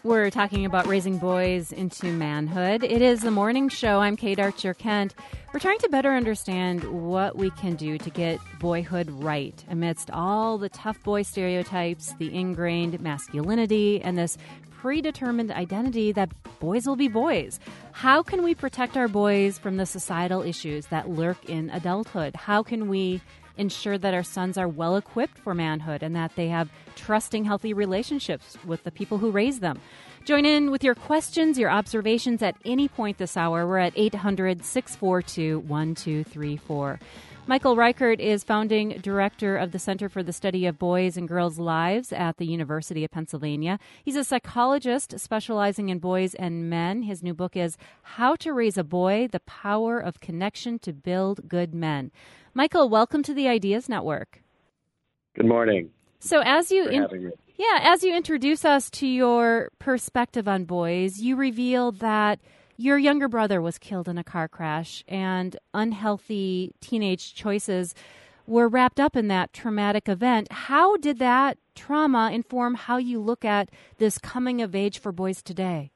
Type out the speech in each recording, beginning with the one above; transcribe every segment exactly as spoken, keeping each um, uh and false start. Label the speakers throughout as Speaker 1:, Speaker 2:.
Speaker 1: We're talking about raising boys into manhood. It is the morning show. I'm Kate Archer-Kent. We're trying to better understand what we can do to get boyhood right amidst all the tough boy stereotypes, the ingrained masculinity, and this predetermined identity that boys will be boys. How can we protect our boys from the societal issues that lurk in adulthood? How can we ensure that our sons are well equipped for manhood and that they have trusting, healthy relationships with the people who raise them? Join in with your questions, your observations at any point this hour. We're at eight hundred, six four two, one two three four. Michael Reichert is founding director of the Center for the Study of Boys and Girls' Lives at the University of Pennsylvania. He's a psychologist specializing in boys and men. His new book is How to Raise a Boy, The Power of Connection to Build Good Men. Michael, welcome to the Ideas Network.
Speaker 2: Good morning.
Speaker 1: So as you
Speaker 2: in- having me.
Speaker 1: Yeah, as you introduce us to your perspective on boys, you reveal that your younger brother was killed in a car crash and unhealthy teenage choices were wrapped up in that traumatic event. How did that trauma inform how you look at this coming of age for boys today?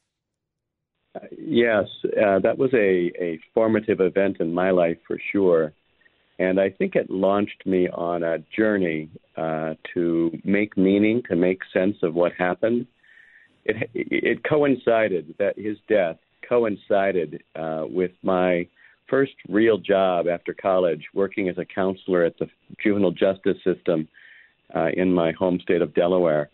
Speaker 2: Uh, yes, uh, that was a, a formative event in my life for sure. And I think it launched me on a journey uh, to make meaning, to make sense of what happened. It, it coincided, that his death coincided uh, with my first real job after college, working as a counselor at the juvenile justice system uh, in my home state of Delaware.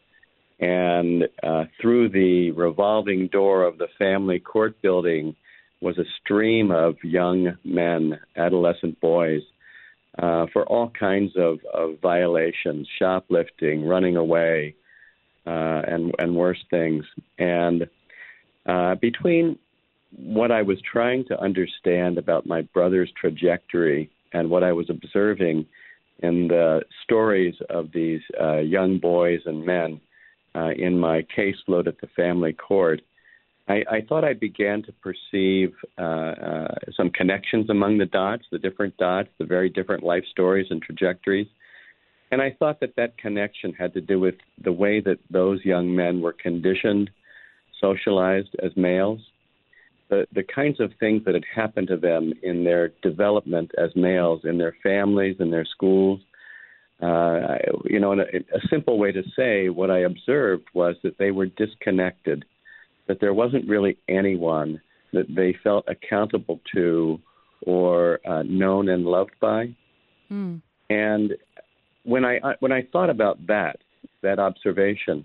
Speaker 2: And uh, through the revolving door of the family court building was a stream of young men, adolescent boys, uh, for all kinds of, of violations, shoplifting, running away, uh, and, and worse things. And uh, between what I was trying to understand about my brother's trajectory and what I was observing in the stories of these uh, young boys and men uh, in my caseload at the family court, I, I thought I began to perceive uh, uh, some connections among the dots, the different dots, the very different life stories and trajectories. And I thought that that connection had to do with the way that those young men were conditioned, socialized as males, the, the kinds of things that had happened to them in their development as males, in their families, in their schools. Uh, you know, a, a simple way to say what I observed was that they were disconnected, that there wasn't really anyone that they felt accountable to or uh, known and loved by. Mm. And when I, I when I thought about that, that observation,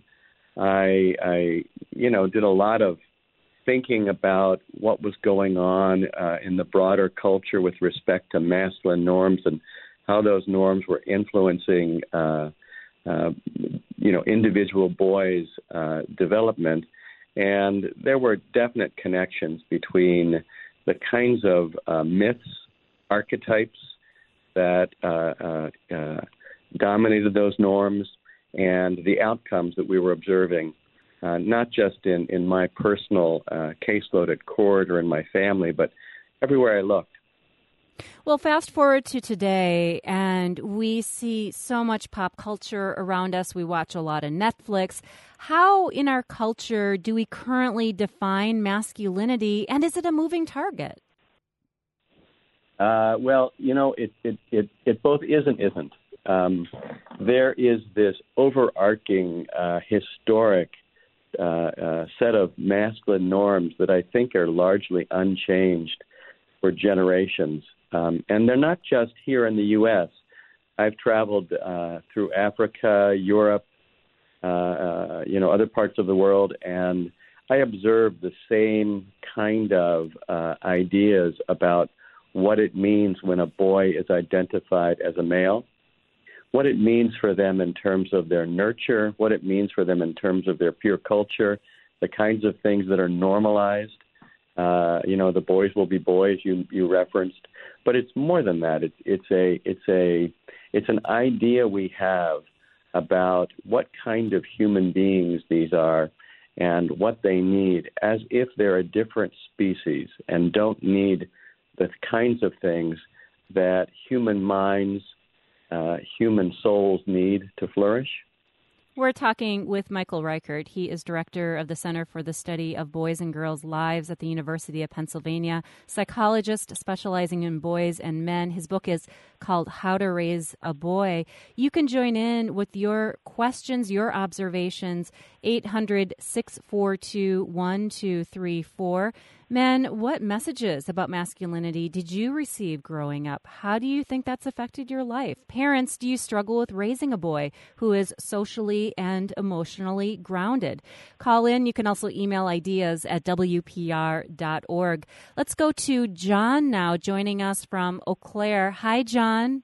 Speaker 2: I, I you know, did a lot of thinking about what was going on uh, in the broader culture with respect to masculine norms and how those norms were influencing, uh, uh, you know, individual boys' uh, development. And there were definite connections between the kinds of uh, myths, archetypes that uh, uh, uh, dominated those norms and the outcomes that we were observing. Uh, not just in, in my personal uh, caseload at court or in my family, but everywhere I looked.
Speaker 1: Well, fast forward to today, and we see so much pop culture around us. We watch a lot of Netflix. How in our culture do we currently define masculinity, and is it a moving target?
Speaker 2: Uh, well, you know, it, it, it, it both is and isn't. Um, there is this overarching uh, historic Uh, uh, set of masculine norms that I think are largely unchanged for generations. Um, and they're not just here in the U S. I've traveled uh, through Africa, Europe, uh, uh, you know, other parts of the world, and I observed the same kind of uh, ideas about what it means when a boy is identified as a male, what it means for them in terms of their nurture, what it means for them in terms of their peer culture, the kinds of things that are normalized. Uh, you know, the boys will be boys, you you referenced, but it's more than that. It's it's a it's a it's an idea we have about what kind of human beings these are and what they need, as if they're a different species and don't need the kinds of things that human minds, uh, human souls need to flourish.
Speaker 1: We're talking with Michael Reichert. He is director of the Center for the Study of Boys and Girls' Lives at the University of Pennsylvania, psychologist specializing in boys and men. His book is called How to Raise a Boy. You can join in with your questions, your observations, eight hundred, six four two, one two three four. Men, what messages about masculinity did you receive growing up? How do you think that's affected your life? Parents, do you struggle with raising a boy who is socially and emotionally grounded? Call in. You can also email ideas at W P R dot org. Let's go to John now, joining us from Eau Claire. Hi, John.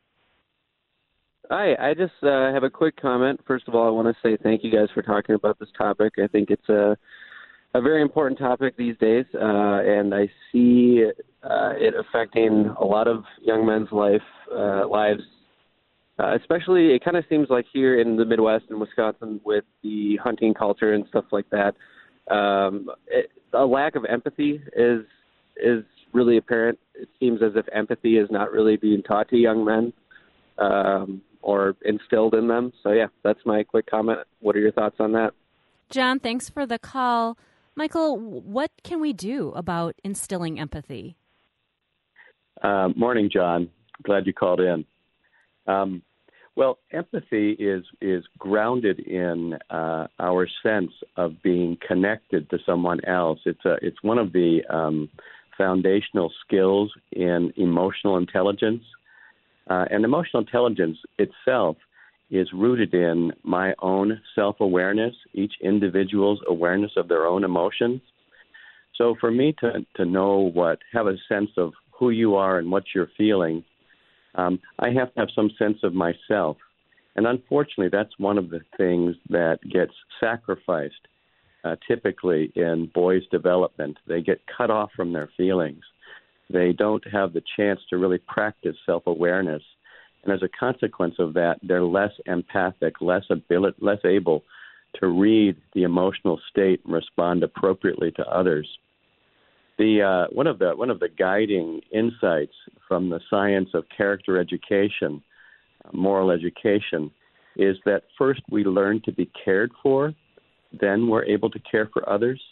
Speaker 3: Hi, I just uh, have a quick comment. First of all, I want to say thank you guys for talking about this topic. I think it's a a very important topic these days, uh, and I see uh, it affecting a lot of young men's life uh, lives. Uh, especially, it kind of seems like here in the Midwest and Wisconsin with the hunting culture and stuff like that, um, it, a lack of empathy is is really apparent. It seems as if empathy is not really being taught to young men um, or instilled in them. So, yeah, that's my quick comment. What are your thoughts on that?
Speaker 1: John, thanks for the call. Michael, what can we do about instilling empathy?
Speaker 2: Uh, morning, John. Glad you called in. Um, well, empathy is is grounded in uh, our sense of being connected to someone else. It's a it's one of the um, foundational skills in emotional intelligence, uh, and emotional intelligence itself is rooted in my own self-awareness, each individual's awareness of their own emotions. So for me to, to know what, have a sense of who you are and what you're feeling, um, I have to have some sense of myself. And unfortunately, that's one of the things that gets sacrificed uh, typically in boys' development. They get cut off from their feelings. They don't have the chance to really practice self-awareness. And as a consequence of that, they're less empathic, less ability, less able to read the emotional state and respond appropriately to others. The uh, one of the one of the guiding insights from the science of character education, uh, moral education, is that first we learn to be cared for, then we're able to care for others.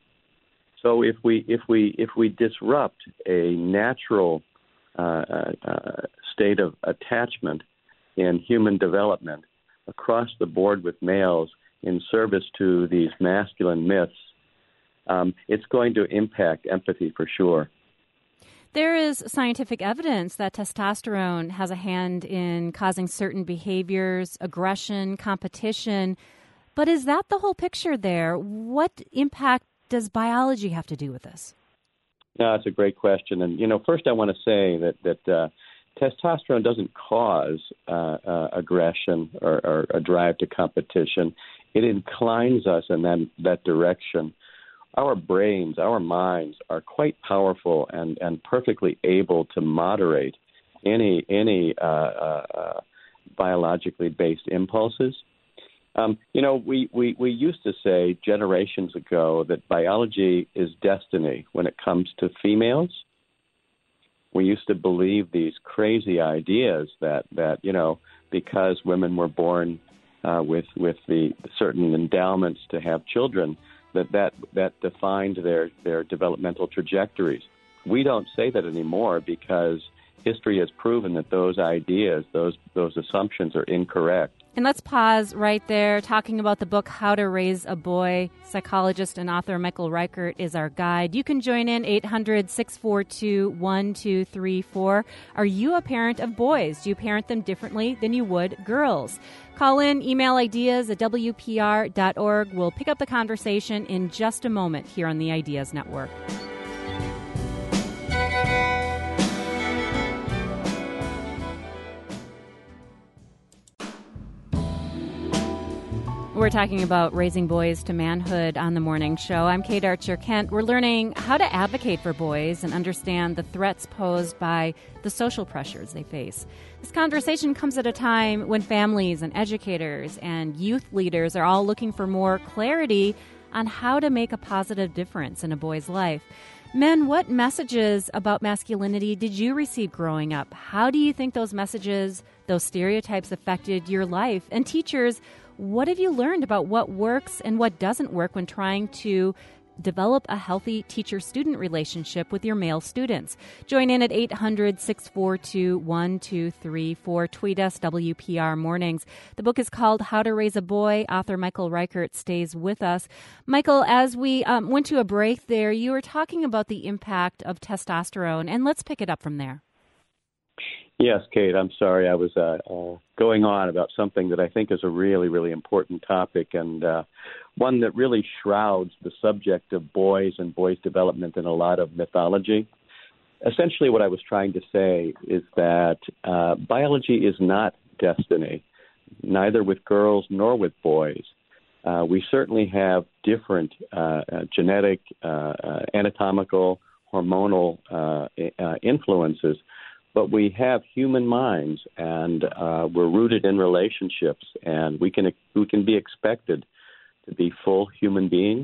Speaker 2: So if we if we if we disrupt a natural Uh, uh, uh, state of attachment in human development across the board with males in service to these masculine myths, um, it's going to impact empathy for sure.
Speaker 1: There is scientific evidence that testosterone has a hand in causing certain behaviors, aggression, competition. But is that the whole picture there? What impact does biology have to do with this?
Speaker 2: No, that's a great question. And, you know, first I want to say that, that uh, testosterone doesn't cause uh, uh, aggression or, or a drive to competition. It inclines us in that, that direction. Our brains, our minds are quite powerful and, and perfectly able to moderate any, any uh, uh, uh, biologically based impulses. Um, you know, we, we, we used to say generations ago that biology is destiny when it comes to females. We used to believe these crazy ideas that, that you know, because women were born uh, with with the certain endowments to have children, that that, that defined their, their developmental trajectories. We don't say that anymore because history has proven that those ideas, those those assumptions are incorrect.
Speaker 1: And let's pause right there, talking about the book, How to Raise a Boy. Psychologist and author Michael Reichert is our guide. You can join in eight hundred, six four two, one two three four. Are you a parent of boys? Do you parent them differently than you would girls? Call in, email ideas at W P R dot org. We'll pick up the conversation in just a moment here on the Ideas Network. We're talking about raising boys to manhood on the morning show. I'm Kate Archer-Kent. We're learning how to advocate for boys and understand the threats posed by the social pressures they face. This conversation comes at a time when families and educators and youth leaders are all looking for more clarity on how to make a positive difference in a boy's life. Men, what messages about masculinity did you receive growing up? How do you think those messages, those stereotypes affected your life? And teachers, What have you learned about what works and what doesn't work when trying to develop a healthy teacher-student relationship with your male students? Join in at eight hundred, six four two, one two three four. Tweet us, W P R Mornings. The book is called How to Raise a Boy. Author Michael Reichert stays with us. Michael, as we um, went to a break there, you were talking about the impact of testosterone, and let's pick it up from there.
Speaker 2: Yes, Kate, I'm sorry. I was uh, uh, going on about something that I think is a really, really important topic, and uh, one that really shrouds the subject of boys and boys' development in a lot of mythology. Essentially, what I was trying to say is that uh, biology is not destiny, neither with girls nor with boys. Uh, we certainly have different uh, uh, genetic, uh, uh, anatomical, hormonal uh, uh, influences, but we have human minds, and uh, we're rooted in relationships, and we can we can be expected to be full human beings.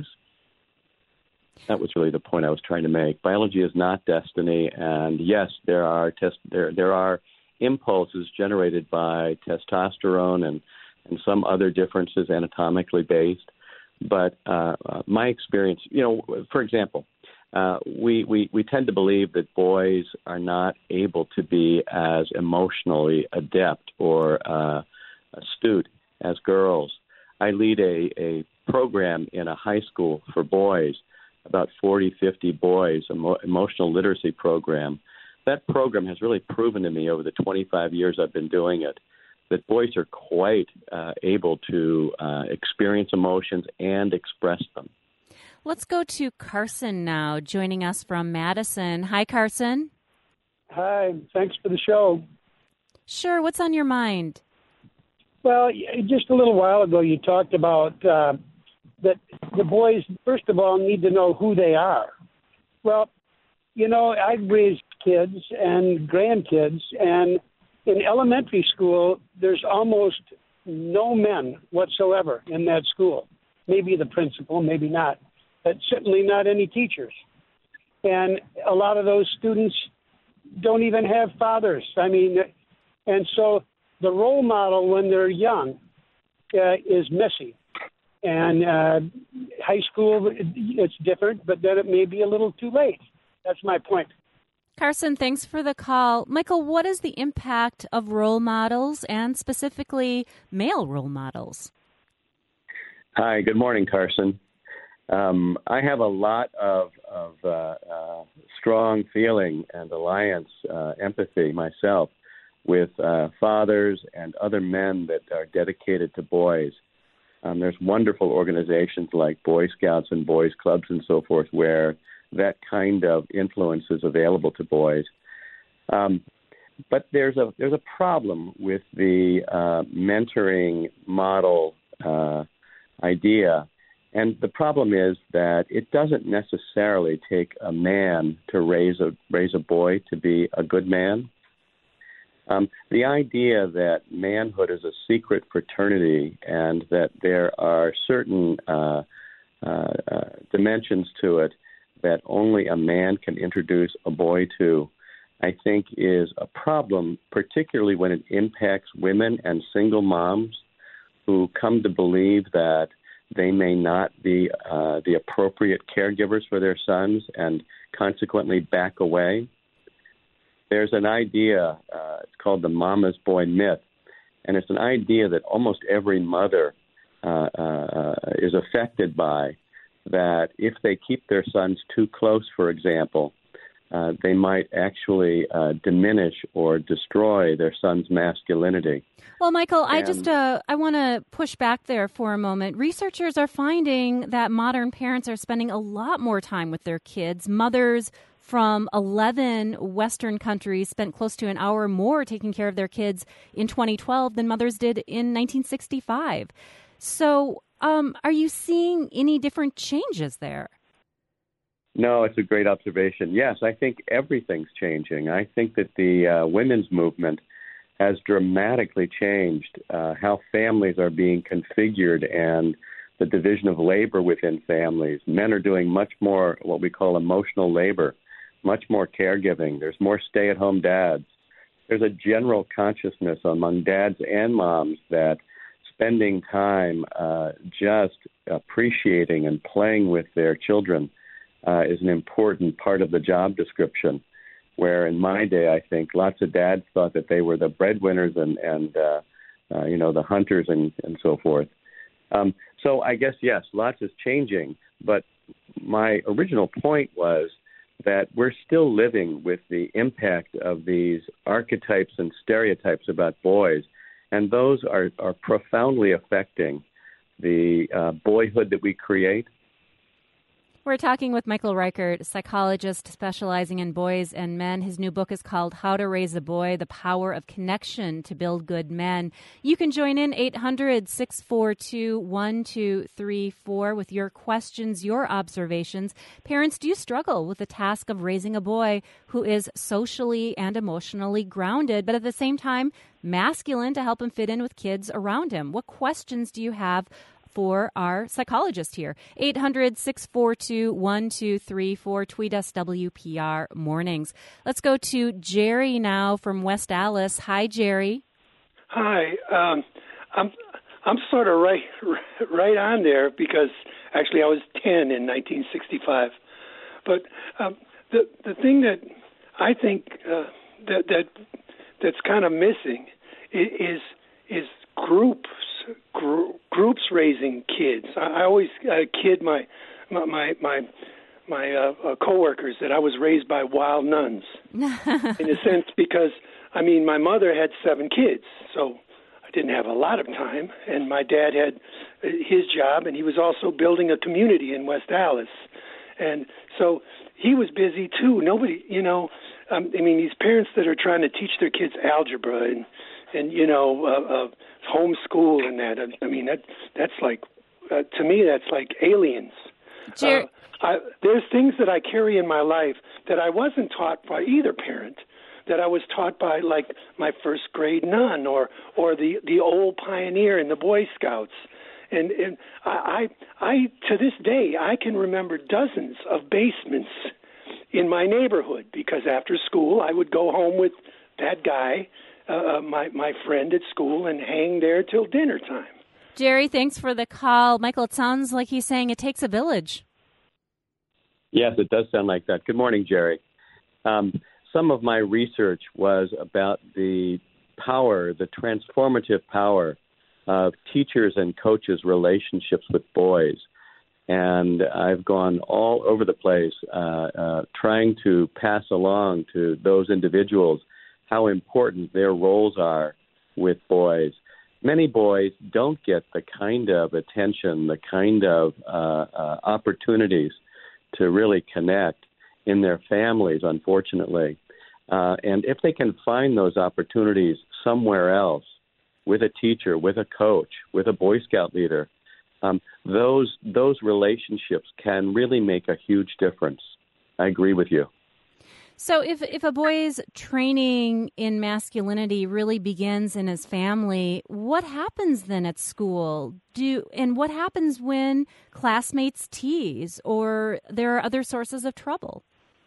Speaker 2: That was really the point I was trying to make. Biology is not destiny, and yes, there are test there there are impulses generated by testosterone and and some other differences anatomically based. But uh, uh, my experience, you know, for example. Uh, we, we, we tend to believe that boys are not able to be as emotionally adept or uh, astute as girls. I lead a, a program in a high school for boys, about forty, fifty boys, an emo- emotional literacy program. That program has really proven to me over the twenty-five years I've been doing it that boys are quite uh, able to uh, experience emotions and express them.
Speaker 1: Let's go to Carson now, joining us from Madison. Hi, Carson.
Speaker 4: Hi, thanks for the show.
Speaker 1: Sure, what's on your mind?
Speaker 4: Well, just a little while ago you talked about uh, that the boys, first of all, need to know who they are. Well, you know, I've raised kids and grandkids, and in elementary school, there's almost no men whatsoever in that school. Maybe the principal, maybe not. But certainly not any teachers. And a lot of those students don't even have fathers. I mean, and so the role model when they're young uh, is missing. And uh, high school, it's different, but then it may be a little too late. That's my point.
Speaker 1: Carson, thanks for the call. Michael, what is the impact of role models and specifically male role models?
Speaker 2: Hi, good morning, Carson. Um, I have a lot of, of uh, uh, strong feeling and alliance, uh, empathy myself with uh, fathers and other men that are dedicated to boys. Um, there's wonderful organizations like Boy Scouts and Boys Clubs and so forth where that kind of influence is available to boys. Um, but there's a there's a problem with the uh, mentoring model uh, idea. And the problem is that it doesn't necessarily take a man to raise a raise a boy to be a good man. Um, the idea that manhood is a secret fraternity and that there are certain uh, uh, uh, dimensions to it that only a man can introduce a boy to, I think is a problem, particularly when it impacts women and single moms who come to believe that they may not be uh, the appropriate caregivers for their sons and consequently back away. There's an idea, uh, it's called the mama's boy myth, and it's an idea that almost every mother uh, uh, is affected by, that if they keep their sons too close, for example, uh, they might actually uh, diminish or destroy their son's masculinity.
Speaker 1: Well, Michael, I
Speaker 2: And-
Speaker 1: just uh, I want to push back there for a moment. Researchers are finding that modern parents are spending a lot more time with their kids. Mothers from eleven Western countries spent close to an hour more taking care of their kids in twenty twelve than mothers did in nineteen sixty-five. So um, are you seeing any different changes there?
Speaker 2: No, it's a great observation. Yes, I think everything's changing. I think that the uh, women's movement has dramatically changed uh, how families are being configured and the division of labor within families. Men are doing much more what we call emotional labor, much more caregiving. There's more stay-at-home dads. There's a general consciousness among dads and moms that spending time uh, just appreciating and playing with their children uh, is an important part of the job description. Where in my day, I think lots of dads thought that they were the breadwinners and, and uh, uh, you know, the hunters and, and so forth. Um, so I guess, yes, lots is changing. But my original point was that we're still living with the impact of these archetypes and stereotypes about boys. And those are, are profoundly affecting the uh, boyhood that we create.
Speaker 1: We're talking with Michael Reichert, psychologist specializing in boys and men. His new book is called How to Raise a Boy, The Power of Connection to Build Good Men. You can join in eight hundred, six four two, one two three four with your questions, your observations. Parents, do you struggle with the task of raising a boy who is socially and emotionally grounded, but at the same time masculine to help him fit in with kids around him? What questions do you have for our psychologist here? eight hundred, six four two, one two three four. Tweet us W P R Mornings. Let's go to Jerry now from West Allis. Hi, Jerry.
Speaker 5: Hi. Um, I'm I'm sort of right right on there because actually I was ten in nineteen sixty-five. But um, the the thing that I think uh, that that that's kind of missing is is groups. Groups raising kids. I, I always uh, kid my my my my uh, uh, coworkers that I was raised by wild nuns, in a sense, because I mean my mother had seven kids, so I didn't have a lot of time, and my dad had his job, and he was also building a community in West Allis, and so he was busy too. Nobody, you know, um, I mean these parents that are trying to teach their kids algebra and and you know. Uh, uh, homeschool and that. I mean, that that's like, uh, to me, that's like aliens.
Speaker 1: Jer-
Speaker 5: uh, I, there's things that I carry in my life that I wasn't taught by either parent, that I was taught by like my first grade nun or or the, the old pioneer in the Boy Scouts. And, and I, I, I, to this day, I can remember dozens of basements in my neighborhood because after school I would go home with that guy, Uh, my my friend at school, and hang there till dinner time.
Speaker 1: Jerry, thanks for the call. Michael, it sounds like he's saying it takes a village.
Speaker 2: Yes, it does sound like that. Good morning, Jerry. Um, some of my research was about the power, the transformative power of teachers and coaches' relationships with boys. And I've gone all over the place uh, uh, trying to pass along to those individuals how important their roles are with boys. Many boys don't get the kind of attention, the kind of uh, uh, opportunities to really connect in their families, unfortunately. Uh, and if they can find those opportunities somewhere else, with a teacher, with a coach, with a Boy Scout leader, um, those those relationships can really make a huge difference. I agree with you.
Speaker 1: So if if a boy's training in masculinity really begins in his family, what happens then at school? Do and what happens when classmates tease or there are other sources of trouble?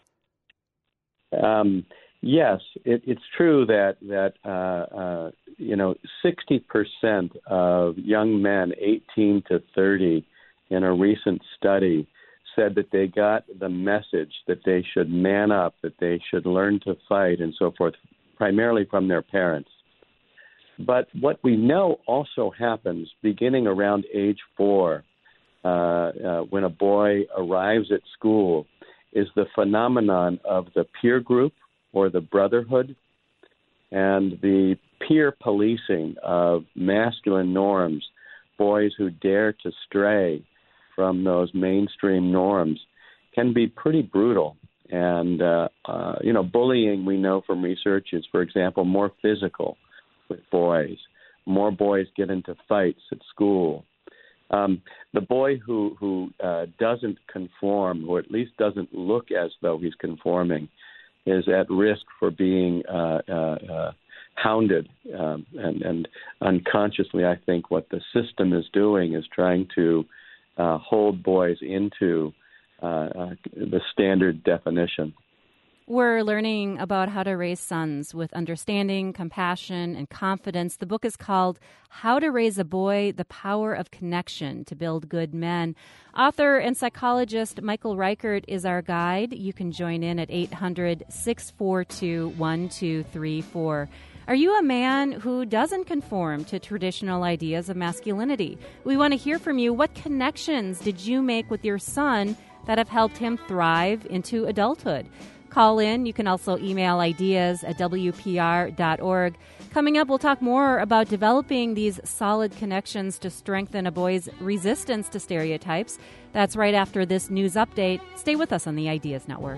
Speaker 2: Um, yes, it, it's true that that uh, uh, you know sixty percent of young men, eighteen to thirty, in a recent study, said that they got the message that they should man up, that they should learn to fight and so forth, primarily from their parents. But what we know also happens beginning around age four, uh, uh, when a boy arrives at school, is the phenomenon of the peer group or the brotherhood and the peer policing of masculine norms, boys who dare to stray from those mainstream norms can be pretty brutal. And, uh, uh, you know, bullying, we know from research, is, for example, more physical with boys. More boys get into fights at school. Um, the boy who, who uh, doesn't conform, or at least doesn't look as though he's conforming, is at risk for being uh, uh, uh, hounded. Um, and, and unconsciously, I think what the system is doing is trying to Uh, hold boys into uh, uh, the standard definition.
Speaker 1: We're learning about how to raise sons with understanding, compassion, and confidence. The book is called How to Raise a Boy, The Power of Connection to Build Good Men. Author and psychologist Michael Reichert is our guide. You can join in at eight hundred, six four two, one two three four. Are you a man who doesn't conform to traditional ideas of masculinity? We want to hear from you. What connections did you make with your son that have helped him thrive into adulthood? Call in. You can also email ideas at W P R dot org. Coming up, we'll talk more about developing these solid connections to strengthen a boy's resistance to stereotypes. That's right after this news update. Stay with us on the Ideas Network.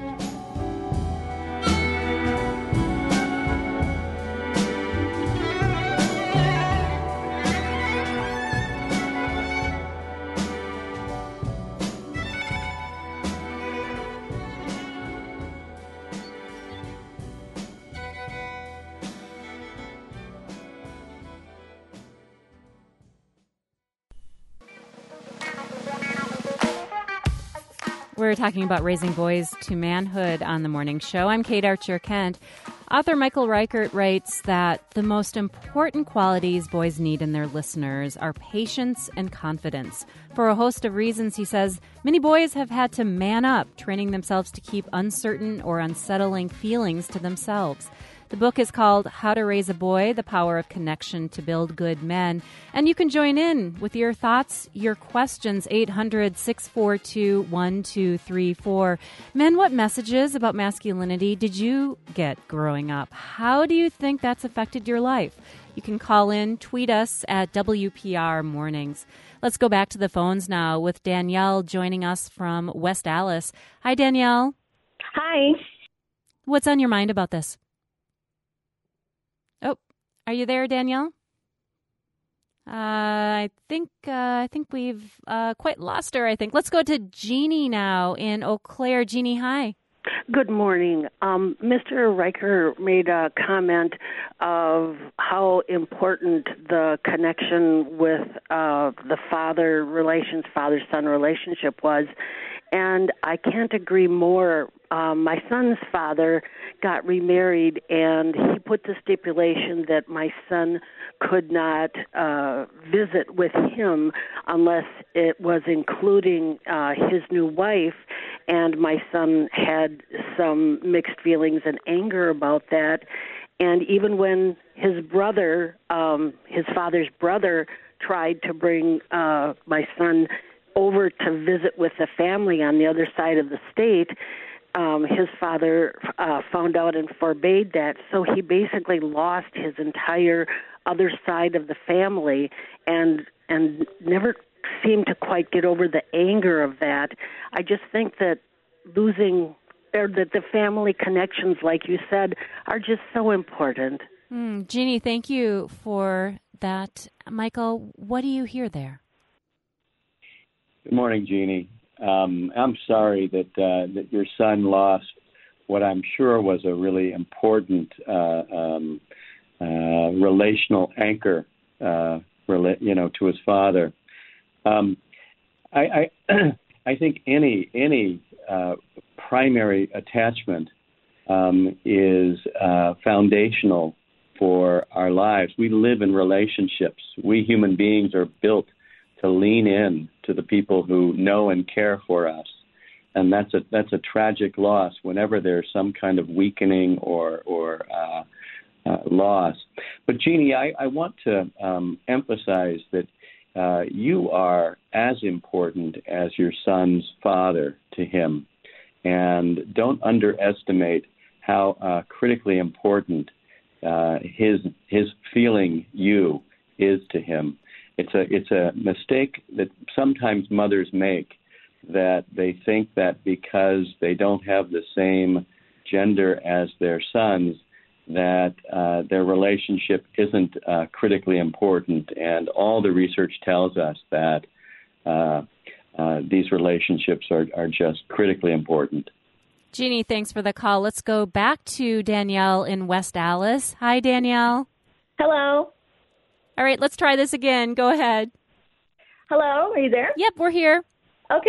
Speaker 1: We're talking about raising boys to manhood on the morning show. I'm Kate Archer Kent. Author Michael Reichert writes that the most important qualities boys need in their listeners are patience and confidence. For a host of reasons, he says, many boys have had to man up, training themselves to keep uncertain or unsettling feelings to themselves. The book is called How to Raise a Boy, The Power of Connection to Build Good Men. And you can join in with your thoughts, your questions, eight hundred, six four two, one two three four. Men, what messages about masculinity did you get growing up? How do you think that's affected your life? You can call in, tweet us at W P R Mornings. Let's go back to the phones now with Danielle joining us from West Allis. Hi, Danielle.
Speaker 6: Hi.
Speaker 1: What's on your mind about this? Oh, are you there, Danielle? Uh, I think uh, I think we've uh, quite lost her, I think. Let's go to Jeannie now in Eau Claire. Jeannie, hi.
Speaker 6: Good morning. Um, Mister Riker made a comment of how important the connection with uh, the father relations, father-son relationship was. And I can't agree more. Um, my son's father got remarried, and he put the stipulation that my son could not uh, visit with him unless it was including uh, his new wife. And my son had some mixed feelings and anger about that. And even when his brother, um, his father's brother, tried to bring uh, my son over to visit with the family on the other side of the state, um, his father uh, found out and forbade that. So he basically lost his entire other side of the family and and never seemed to quite get over the anger of that. I just think that losing, or that the family connections, like you said, are just so important.
Speaker 1: Mm, Jeannie, thank you for that. Michael, what do you hear there?
Speaker 2: Good morning, Jeannie. Um, I'm sorry that uh, that your son lost what I'm sure was a really important uh, um, uh, relational anchor, uh, rela- you know, to his father. Um, I I, I think any any uh, primary attachment um, is uh, foundational for our lives. We live in relationships. We human beings are built to lean in to the people who know and care for us. And that's a that's a tragic loss whenever there's some kind of weakening or or uh, uh, loss. But Jeannie, I, I want to um, emphasize that uh, you are as important as your son's father to him. And don't underestimate how uh, critically important uh, his his feeling you is to him. It's a it's a mistake that sometimes mothers make, that they think that because they don't have the same gender as their sons, that uh, their relationship isn't uh, critically important. And all the research tells us that uh, uh, these relationships are, are just critically important.
Speaker 1: Jeannie, thanks for the call. Let's go back to Danielle in West Allis. Hi, Danielle.
Speaker 7: Hello.
Speaker 1: All right, let's try this again. Go ahead.
Speaker 7: Hello, are you there?
Speaker 1: Yep, we're here.
Speaker 7: Okay.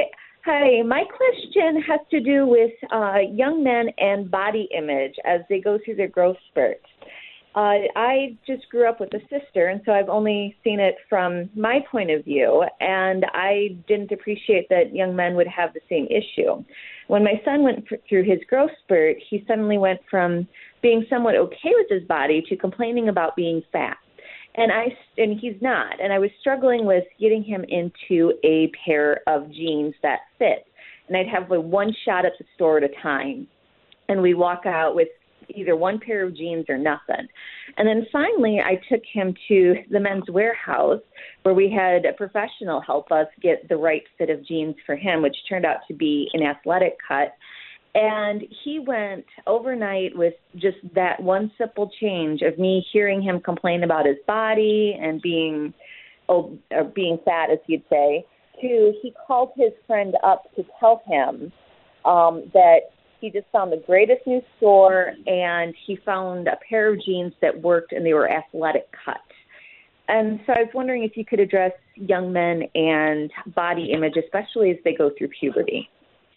Speaker 7: Hi, my question has to do with uh, young men and body image as they go through their growth spurts. Uh, I just grew up with a sister, and so I've only seen it from my point of view, and I didn't appreciate that young men would have the same issue. When my son went through his growth spurt, he suddenly went from being somewhat okay with his body to complaining about being fat. And I and he's not. And I was struggling with getting him into a pair of jeans that fit. And I'd have like one shot at the store at a time. And we'd walk out with either one pair of jeans or nothing. And then finally, I took him to the Men's Warehouse, where we had a professional help us get the right fit of jeans for him, which turned out to be an athletic cut. And he went overnight with just that one simple change of me hearing him complain about his body and being oh, or being fat, as he'd say, to he called his friend up to tell him um, that he just found the greatest new store, and he found a pair of jeans that worked, and they were athletic cut. And so I was wondering if you could address young men and body image, especially as they go through puberty.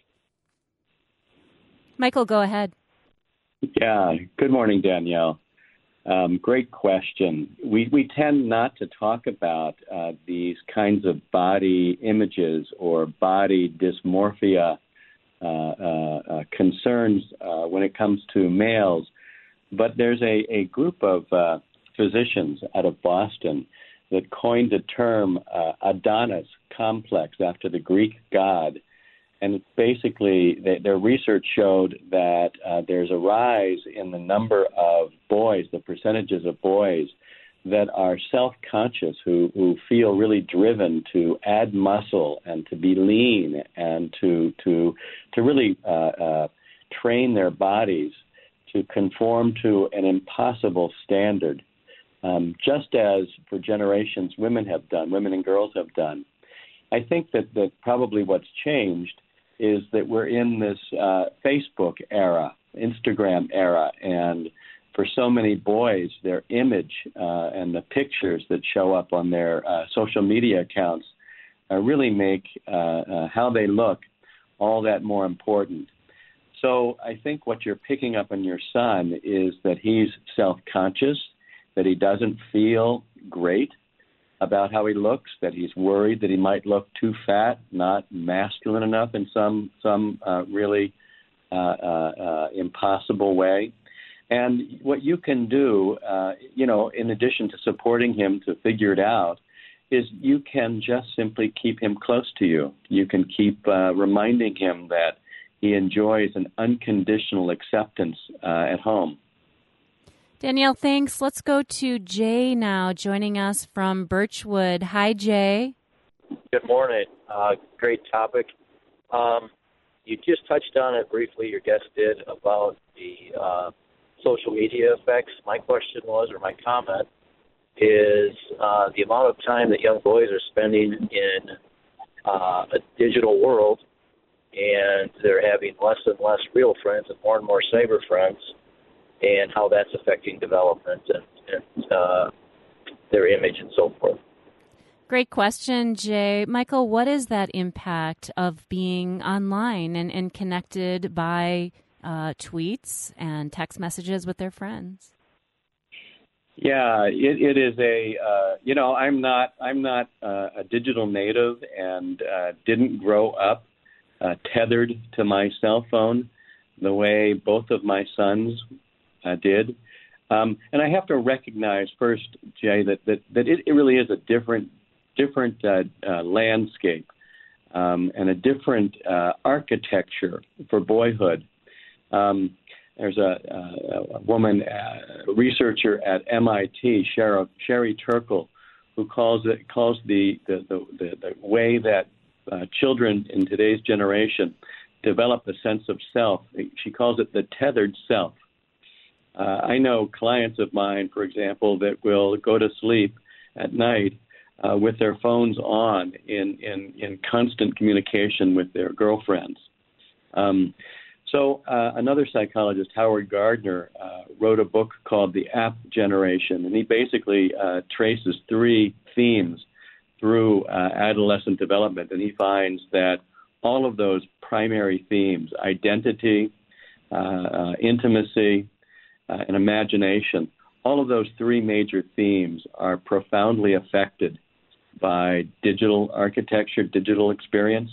Speaker 1: Michael, go ahead.
Speaker 2: Yeah. Good morning, Danielle. Um, great question. We we tend not to talk about uh, these kinds of body images or body dysmorphia uh, uh, uh, concerns uh, when it comes to males, but there's a, a group of uh, physicians out of Boston that coined the term uh, Adonis complex after the Greek god. And basically, they, their research showed that uh, there's a rise in the number of boys, the percentages of boys that are self-conscious, who, who feel really driven to add muscle and to be lean and to to to really uh, uh, train their bodies to conform to an impossible standard, um, just as for generations women have done, women and girls have done. I think that, that probably what's changed is that we're in this uh, Facebook era, Instagram era, and for so many boys, their image uh, and the pictures that show up on their uh, social media accounts uh, really make uh, uh, how they look all that more important. So I think what you're picking up on your son is that he's self-conscious, that he doesn't feel great about how he looks, that he's worried that he might look too fat, not masculine enough in some some uh, really uh, uh, uh, impossible way. And what you can do, uh, you know, in addition to supporting him to figure it out, is you can just simply keep him close to you. You can keep uh, reminding him that he enjoys an unconditional acceptance uh, at home.
Speaker 1: Danielle, thanks. Let's go to Jay now, joining us from Birchwood. Hi, Jay.
Speaker 8: Good morning. Uh, great topic. Um, you just touched on it briefly, your guest did, about the uh, social media effects. My question was, or my comment, is uh, the amount of time that young boys are spending in uh, a digital world, and they're having less and less real friends and more and more cyber friends, and how that's affecting development and, and uh, their image and so forth.
Speaker 1: Great question, Jay. Michael, what is that impact of being online and, and connected by uh, tweets and text messages with their friends?
Speaker 2: Yeah, it, it is a, uh, you know, I'm not, I'm not uh, a digital native and uh, didn't grow up uh, tethered to my cell phone the way both of my sons Uh, did. Um, and I have to recognize first, Jay, that, that, that it, it really is a different different uh, uh, landscape um, and a different uh, architecture for boyhood. Um, there's a, a, a woman, a researcher at M I T, Sherry, Sherry Turkle, who calls it calls the the, the, the, the way that uh, children in today's generation develop a sense of self. She calls it the tethered self. Uh, I know clients of mine, for example, that will go to sleep at night uh, with their phones on in, in, in constant communication with their girlfriends. Um, so uh, another psychologist, Howard Gardner, uh, wrote a book called The App Generation, and he basically uh, traces three themes through uh, adolescent development, and he finds that all of those primary themes, identity, uh, uh, intimacy, uh, and imagination, all of those three major themes are profoundly affected by digital architecture, digital experience.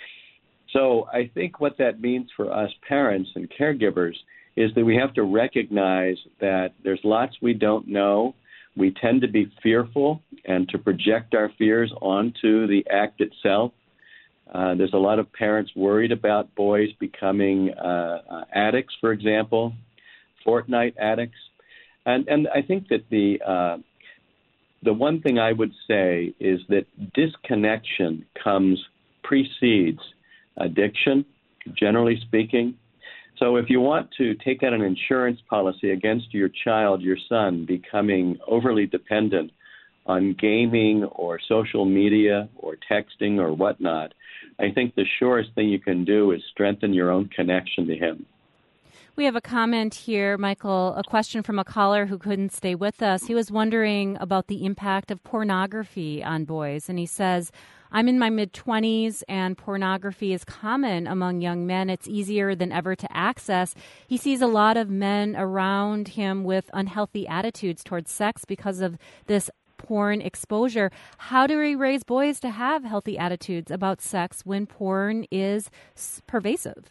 Speaker 2: So I think what that means for us parents and caregivers is that we have to recognize that there's lots we don't know. We tend to be fearful and to project our fears onto the act itself. Uh, there's a lot of parents worried about boys becoming uh, uh, addicts, for example, Fortnite addicts. And, and I think that the uh, the one thing I would say is that disconnection comes, precedes addiction, generally speaking. So if you want to take out an insurance policy against your child, your son, becoming overly dependent on gaming or social media or texting or whatnot, I think the surest thing you can do is strengthen your own connection to him.
Speaker 1: We have a comment here, Michael, a question from a caller who couldn't stay with us. He was wondering about the impact of pornography on boys, and he says, I'm in my mid-twenties, and pornography is common among young men. It's easier than ever to access. He sees a lot of men around him with unhealthy attitudes towards sex because of this porn exposure. How do we raise boys to have healthy attitudes about sex when porn is pervasive?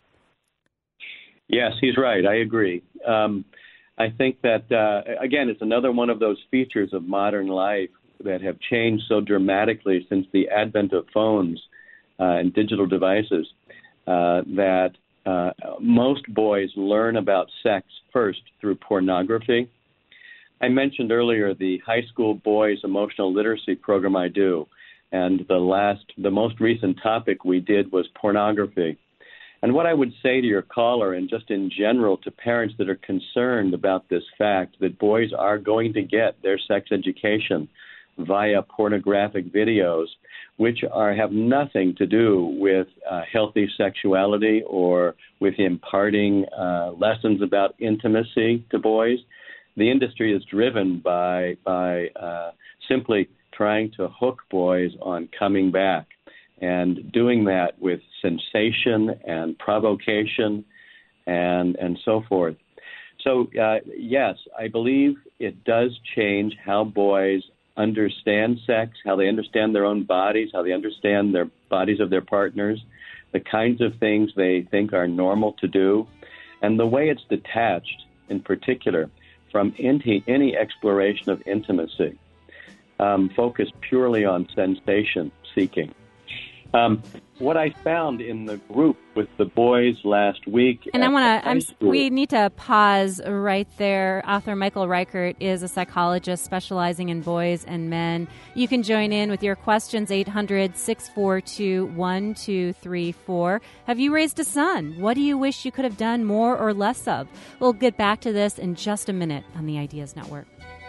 Speaker 2: Yes, he's right. I agree. Um, I think that, uh, again, it's another one of those features of modern life that have changed so dramatically since the advent of phones uh, and digital devices uh, that uh, most boys learn about sex first through pornography. I mentioned earlier the high school boys emotional literacy program I do, and the last, the most recent topic we did was pornography. And what I would say to your caller, and just in general to parents that are concerned about this fact that boys are going to get their sex education via pornographic videos, which are have nothing to do with uh, healthy sexuality or with imparting uh, lessons about intimacy to boys. The industry is driven by by uh, simply trying to hook boys on coming back, and doing that with sensation and provocation and and so forth. So, uh, yes, I believe it does change how boys understand sex, how they understand their own bodies, how they understand their bodies of their partners, the kinds of things they think are normal to do, and the way it's detached, in particular, from any, any exploration of intimacy, um, focused purely on sensation seeking. Um, what I found in the group with the boys last week,
Speaker 1: and I want to, I'm, we need to pause right there. Author Michael Reichert is a psychologist specializing in boys and men. You can join in with your questions, eight hundred, six four two, one two three four. Have you raised a son? What do you wish you could have done more or less of? We'll get back to this in just a minute on the Ideas Network.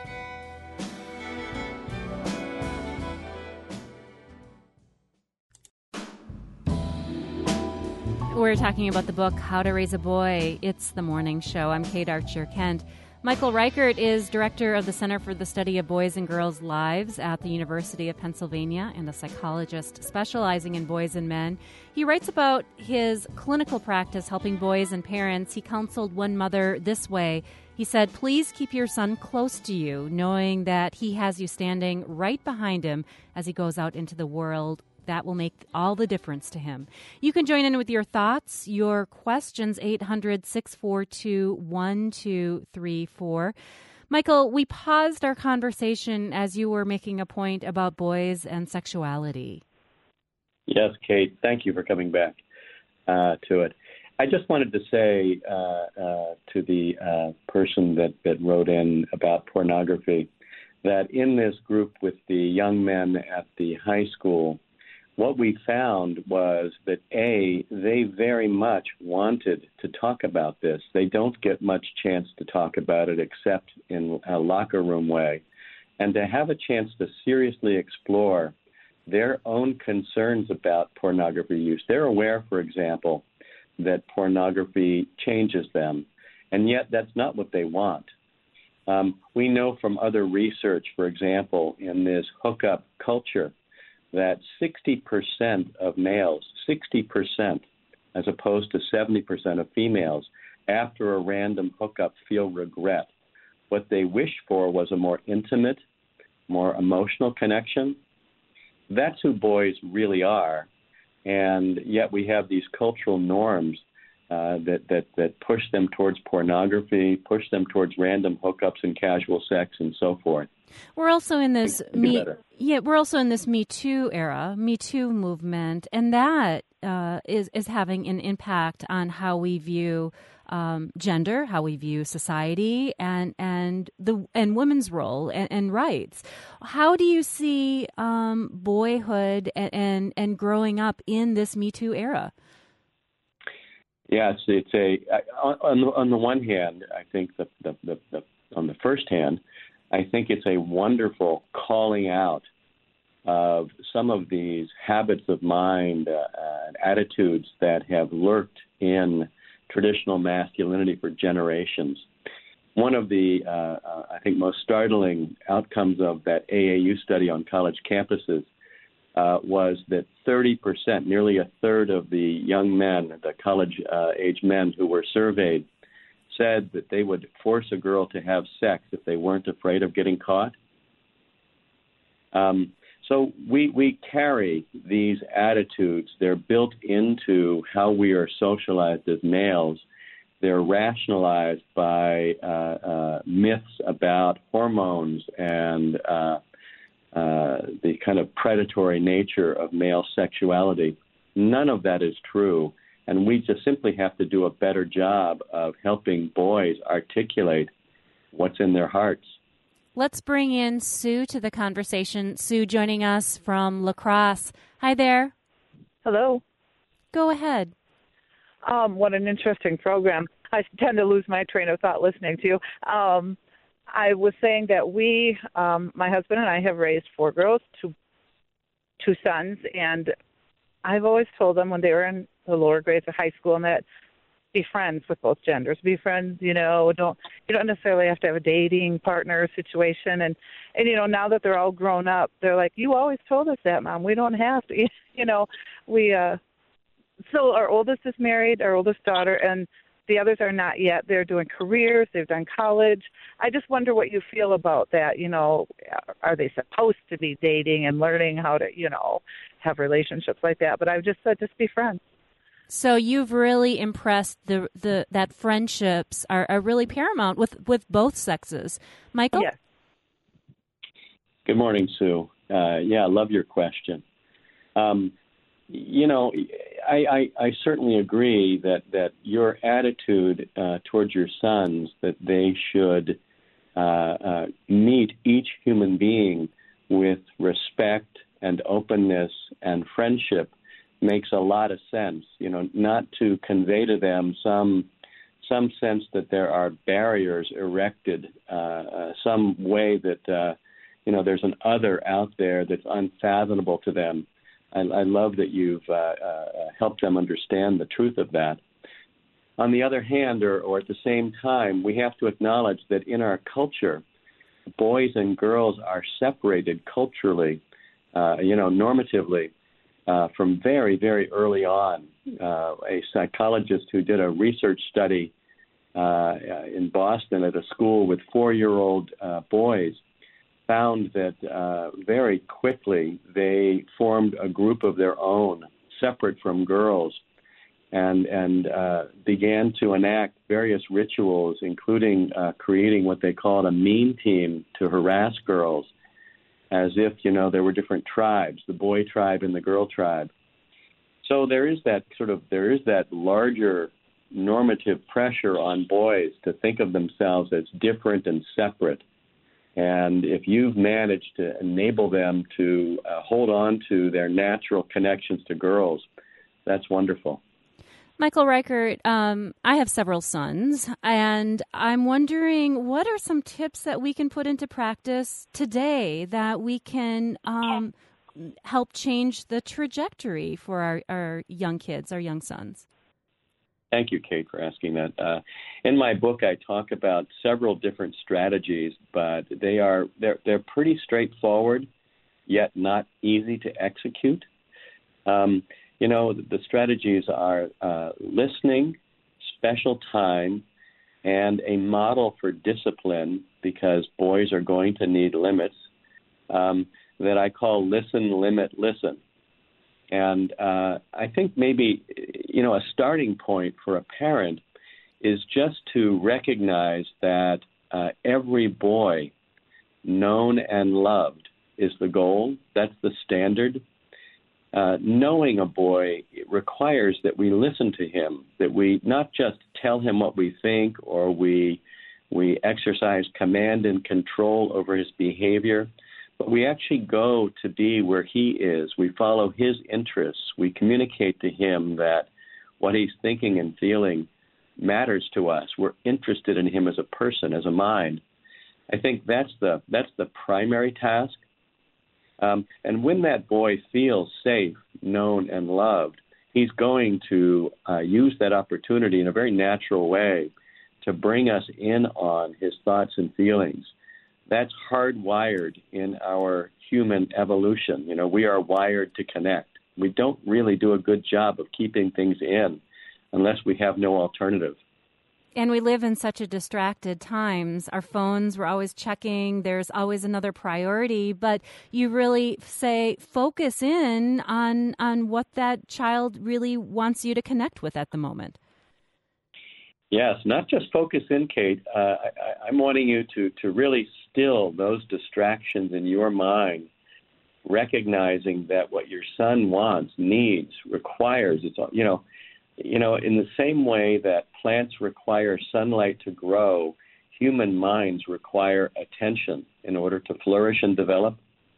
Speaker 1: We're talking about the book, How to Raise a Boy. It's the morning show. I'm Kate Archer-Kent. Michael Reichert is director of the Center for the Study of Boys and Girls' Lives at the University of Pennsylvania and a psychologist specializing in boys and men. He writes about his clinical practice helping boys and parents. He counseled one mother this way. He said, please keep your son close to you, knowing that he has you standing right behind him as he goes out into the world. That will make all the difference to him. You can join in with your thoughts, your questions, eight hundred, six four two, one two three four. Michael, we paused our conversation as you were making a point about boys and sexuality.
Speaker 2: Yes, Kate, thank you for coming back uh, to it. I just wanted to say uh, uh, to the uh, person that, that wrote in about pornography that in this group with the young men at the high school, what we found was that, A, they very much wanted to talk about this. They don't get much chance to talk about it except in a locker room way. And to have a chance to seriously explore their own concerns about pornography use. They're aware, for example, that pornography changes them, and yet that's not what they want. Um, we know from other research, for example, in this hookup culture, that sixty percent of males, sixty percent, as opposed to seventy percent of females, after a random hookup feel regret. What they wish for was a more intimate, more emotional connection. That's who boys really are. And yet we have these cultural norms uh, that, that, that push them towards pornography, push them towards random hookups and casual sex and so forth.
Speaker 1: We're also in this me, yeah. We're also in this Me Too era, Me Too movement, and that uh, is is having an impact on how we view um, gender, how we view society, and and the and women's role and, and rights. How do you see um, boyhood and, and and growing up in this Me Too era?
Speaker 2: Yeah, it's it's a on the, on the one hand, I think the the, the the on the first hand, I think it's a wonderful calling out of some of these habits of mind uh, and attitudes that have lurked in traditional masculinity for generations. One of the, uh, uh, I think, most startling outcomes of that A A U study on college campuses uh, was that thirty percent, nearly a third of the young men, the college-age uh, men who were surveyed, said that they would force a girl to have sex if they weren't afraid of getting caught. Um, so we we carry these attitudes. They're built into how we are socialized as males. They're rationalized by uh, uh, myths about hormones and uh, uh, the kind of predatory nature of male sexuality. None of that is true. And we just simply have to do a better job of helping boys articulate what's in their hearts.
Speaker 1: Let's bring in Sue to the conversation. Sue joining us from La Crosse. Hi there.
Speaker 9: Hello.
Speaker 1: Go ahead.
Speaker 9: Um, what an interesting program. I tend to lose my train of thought listening to you. Um, I was saying that we, um, my husband and I have raised four girls, two, two sons, and I've always told them when they were in the lower grades of high school and that be friends with both genders. Be friends, you know, don't you don't necessarily have to have a dating partner situation. And, and you know, now that they're all grown up, they're like, you always told us that, Mom. We don't have to. You know, we, uh, so our oldest is married, our oldest daughter, and the others are not yet. They're doing careers. They've done college. I just wonder what you feel about that. You know, are they supposed to be dating and learning how to, you know, have relationships like that? But I've just said just be friends.
Speaker 1: So you've really impressed the, the that friendships are, are really paramount with, with both sexes. Michael?
Speaker 9: Yes.
Speaker 2: Good morning, Sue. Uh, yeah, I love your question. Um, you know, I, I, I certainly agree that, that your attitude uh, towards your sons, that they should uh, uh, meet each human being with respect and openness and friendship, makes a lot of sense. You know, not to convey to them some some sense that there are barriers erected, uh, uh, some way that uh, you know there's an other out there that's unfathomable to them. I, I love that you've uh, uh, helped them understand the truth of that. On the other hand, or, or at the same time, we have to acknowledge that in our culture, boys and girls are separated culturally, uh, you know, normatively. Uh, from very, very early on. Uh, a psychologist who did a research study uh, in Boston at a school with four-year-old uh, boys found that uh, very quickly they formed a group of their own, separate from girls, and, and uh, began to enact various rituals, including uh, creating what they called a mean team to harass girls, as if, you know, there were different tribes, the boy tribe and the girl tribe. So there is that sort of, there is that larger normative pressure on boys to think of themselves as different and separate. And if you've managed to enable them to uh, hold on to their natural connections to girls, that's wonderful.
Speaker 1: Michael Reichert, um, I have several sons, and I'm wondering what are some tips that we can put into practice today that we can um, help change the trajectory for our, our young kids, our young sons?
Speaker 2: Thank you, Kate, for asking that. Uh, in my book, I talk about several different strategies, but they are they're they're pretty straightforward. yet not easy to execute. Um, you know, the strategies are uh, listening, special time, and a model for discipline, because boys are going to need limits, um, that I call listen, limit, listen. And uh, I think maybe, you know, a starting point for a parent is just to recognize that uh, every boy known and loved is the goal. That's the standard. Uh, knowing a boy requires that we listen to him, that we not just tell him what we think, or we we exercise command and control over his behavior, but we actually go to be where he is. We follow his interests. We communicate to him that what he's thinking and feeling matters to us. We're interested in him as a person, as a mind. I think that's the that's the primary task. Um, and when that boy feels safe, known, and loved, he's going to uh, use that opportunity in a very natural way to bring us in on his thoughts and feelings. That's hardwired in our human evolution. You know, we are wired to connect. We don't really do a good job of keeping things in unless we have no alternative.
Speaker 1: And we live in such a distracted times. Our phones, we're always checking. There's always another priority. But you really say focus in on on what that child really wants you to connect with at the moment.
Speaker 2: Yes, not just focus in, Kate. Uh, I, I'm wanting you to, to really still those distractions in your mind, recognizing that what your son wants, needs, requires, it's, you know, You know, in the same way that plants require sunlight to grow, human minds require attention in order to flourish and develop.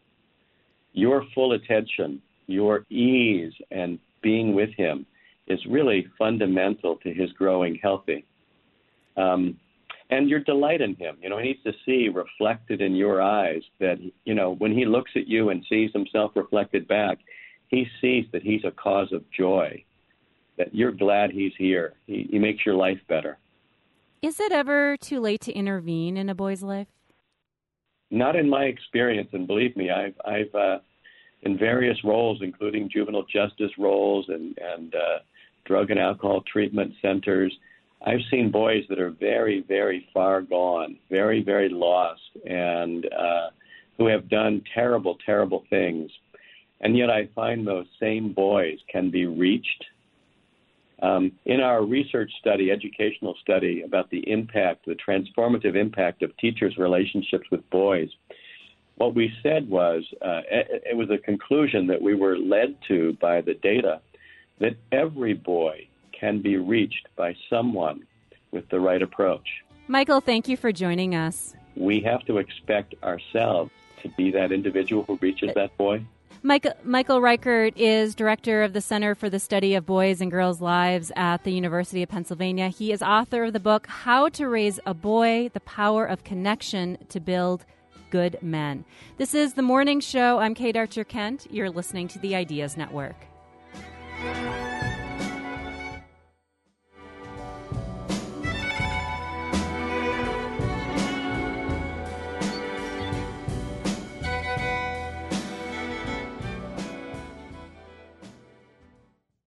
Speaker 2: Your full attention, your ease and being with him is really fundamental to his growing healthy. Um, and your delight in him. You know, he needs to see reflected in your eyes that, you know, when he looks at you and sees himself reflected back, he sees that he's a cause of joy, that you're glad he's here. He, he makes your life better.
Speaker 1: Is it ever too late to intervene in a boy's life?
Speaker 2: Not in my experience, and believe me, I've, I've uh, in various roles, including juvenile justice roles and, and uh, drug and alcohol treatment centers, I've seen boys that are very, very far gone, very, very lost, and uh, who have done terrible, terrible things. And yet I find those same boys can be reached. Um, in our research study, educational study about the impact, the transformative impact of teachers' relationships with boys, what we said was, uh, it, it was a conclusion that we were led to by the data, that every boy can be reached by someone with the right approach.
Speaker 1: Michael, thank you for joining us.
Speaker 2: We have to expect ourselves to be that individual who reaches that boy.
Speaker 1: Michael, Michael Reichert is director of the Center for the Study of Boys and Girls' Lives at the University of Pennsylvania. He is author of the book, How to Raise a Boy, The Power of Connection to Build Good Men. This is The Morning Show. I'm Kate Archer-Kent. You're listening to the Ideas Network.